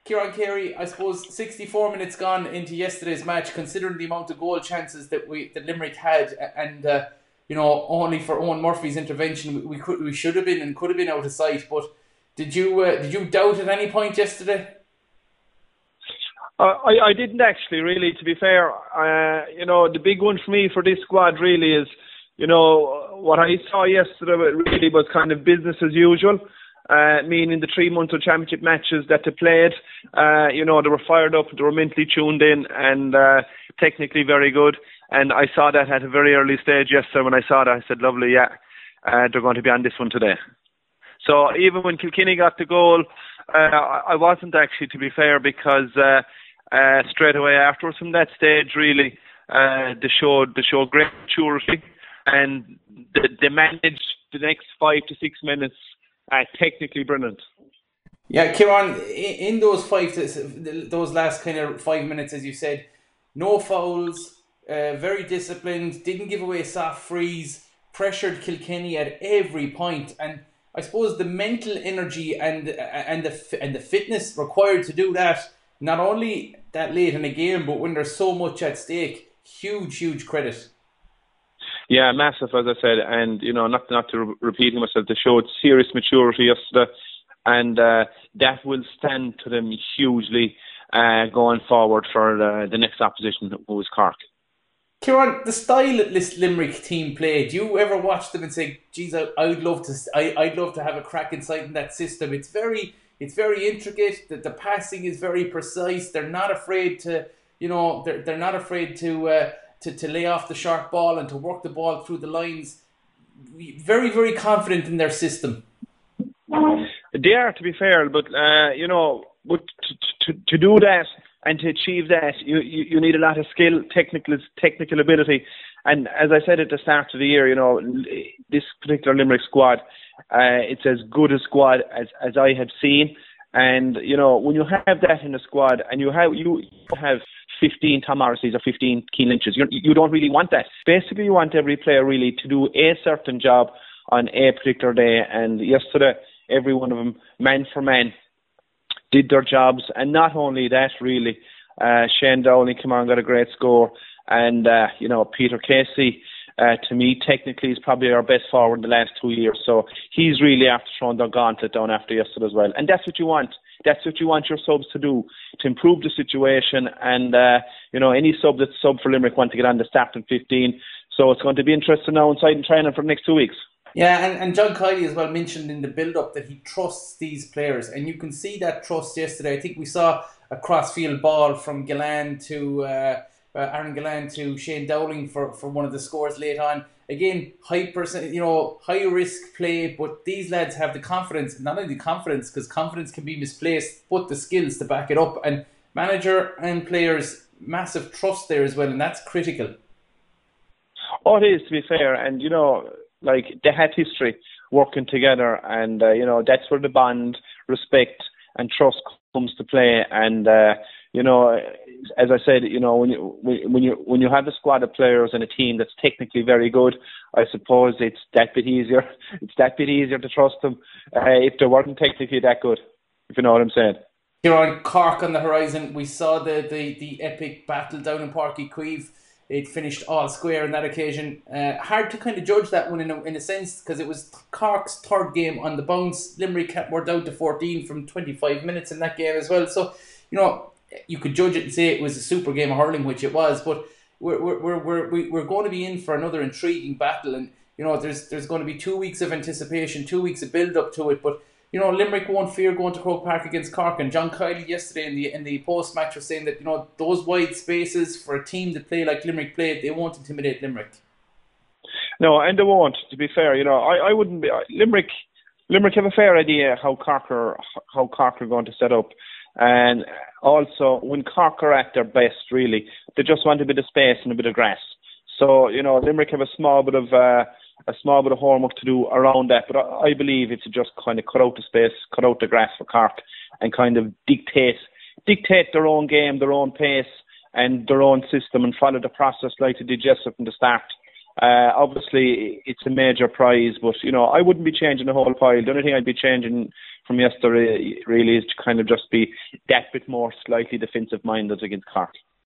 Kieran Carey, I suppose 64 minutes gone into yesterday's match, considering the amount of goal chances that Limerick had, and only for Owen Murphy's intervention, we should have been and could have been out of sight. But did you doubt at any point yesterday? I didn't actually, really, to be fair. The big one for me for this squad really is, what I saw yesterday really was kind of business as usual. Meaning the 3 months of championship matches that they played, they were fired up, they were mentally tuned in, and technically very good. And I saw that at a very early stage yesterday. When I saw that, I said, lovely, yeah, they're going to be on this one today. So even when Kilkenny got the goal, I wasn't actually, to be fair, because straight away afterwards from that stage, really, they showed great maturity, and they managed the next 5 to 6 minutes technically brilliant. Yeah, Kieran, in those those last kind of 5 minutes, as you said, no fouls, very disciplined, didn't give away soft frees, pressured Kilkenny at every point, and I suppose the mental energy and the fitness required to do that, not only that late in a game, but when there's so much at stake, huge credit. Yeah, massive, as I said, and not to repeating myself, they showed serious maturity yesterday, and that will stand to them hugely going forward for the next opposition, who is Cork. Kieran, the style that this Limerick team play, do you ever watch them and say, "Geez, I'd love to have a crack inside in that system"? It's very intricate. The passing is very precise. They're not afraid to, they're not afraid to lay off the short ball and to work the ball through the lines. Very, very confident in their system. They are, to be fair, but but to do that and to achieve that, you need a lot of skill, technical ability. And as I said at the start of the year, this particular Limerick squad, it's as good a squad as I have seen. And when you have that in a squad, and you have 15 Tom Morrisseys or 15 Cian Lynches, you don't really want that. Basically, you want every player really to do a certain job on a particular day. And yesterday, every one of them, man for man, did their jobs. And not only that, really, Shane Dowling came on and got a great score. And, Peter Casey, to me, technically, is probably our best forward in the last 2 years. So he's really after throwing their gauntlet down after yesterday as well. And that's what you want. That's what you want your subs to do, to improve the situation. And, any sub that's sub for Limerick want to get on the starting 15. So it's going to be interesting now inside and training for the next 2 weeks. Yeah, and John Kiely as well mentioned in the build-up that he trusts these players. And you can see that trust yesterday. I think we saw a cross-field ball from Aaron Gillan to Shane Dowling for one of the scores late on. Again, high risk play, but these lads have the confidence, not only the confidence, because confidence can be misplaced, but the skills to back it up. And manager and players, massive trust there as well, and that's critical. Oh, it is, to be fair, and they had history working together, and that's where the bond, respect, and trust comes to play. And as I said, when you have a squad of players and a team that's technically very good, I suppose it's that bit easier. It's that bit easier to trust them if they weren't technically that good, if you know what I'm saying. Here on Cork on the horizon, we saw the epic battle down in Páirc Uí Chaoimh. It finished all square on that occasion. Hard to kind of judge that one in a sense, because it was Cork's third game on the bounce. Limerick were down to 14 from 25 minutes in that game as well. So, you could judge it and say it was a super game of hurling, which it was. But we're going to be in for another intriguing battle, and there's going to be 2 weeks of anticipation, 2 weeks of build up to it. But Limerick won't fear going to Croke Park against Cork, and John Kiely yesterday in the post match was saying that those wide spaces for a team that play like Limerick played, they won't intimidate Limerick. No, and they won't. To be fair, I wouldn't be Limerick. Limerick have a fair idea how Cork are going to set up, and also when Cork are at their best, really, they just want a bit of space and a bit of grass. So Limerick have a small bit of homework to do around that, but I believe it's just kind of cut out the space, cut out the grass for Cork, and kind of dictate their own game, their own pace, and their own system, and follow the process like they did yesterday from the start. Obviously, it's a major prize, but I wouldn't be changing the whole pile. The only thing I'd be changing from yesterday really is to kind of just be that bit more slightly defensive minded against Cork.